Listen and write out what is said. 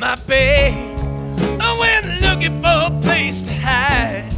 my bed. I went looking for a place to hide.